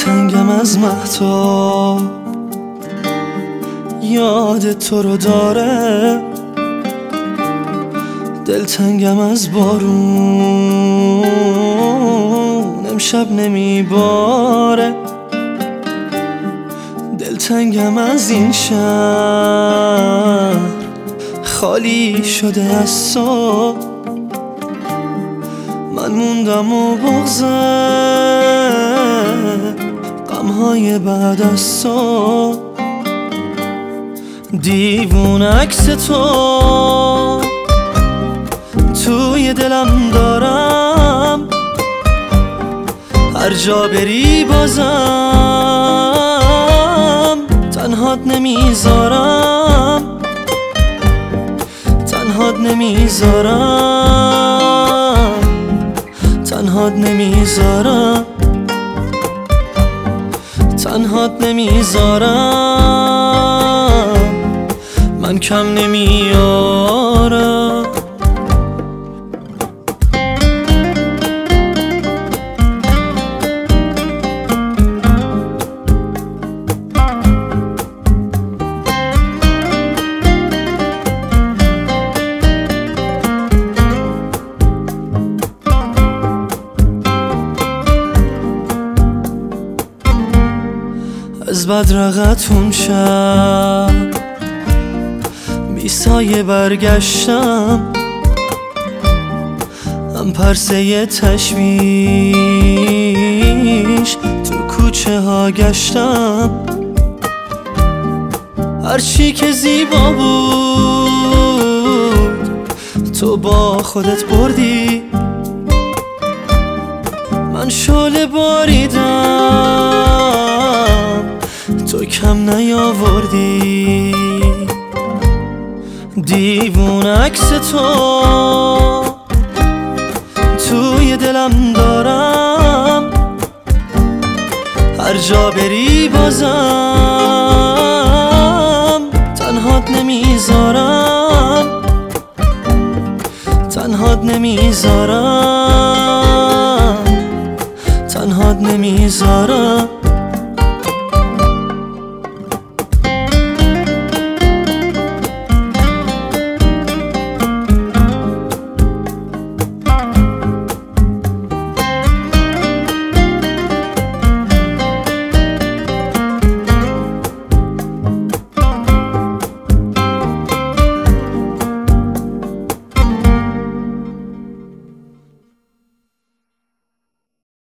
دلتنگم از مهتاب، یاد تو رو داره. دلتنگم از بارون، امشب نمیباره. دلتنگم از این شهر، خالی شده از تو. من موندم و بغضه غمهای بعد از تو. دیوون عکس تو توی دلم دارم، هر جا بری بازم تنهات نمیذارم، تنهات نمیذارم، تنهات نمیذارم، تنهات نمیذارم. من کم نمیارم. از بدرقتون شب بی سایه برگشتم، هم پرسه تشویش تو کوچه ها گشتم. هرچی که زیبا بود تو با خودت بردی، من شعله باریدم تو کم نیاوردی. دیوون عکس تو توی دلم دارم، هر جا بری بازم تنهات نمیذارم، تنهات نمیذارم، تنهات نمیذارم.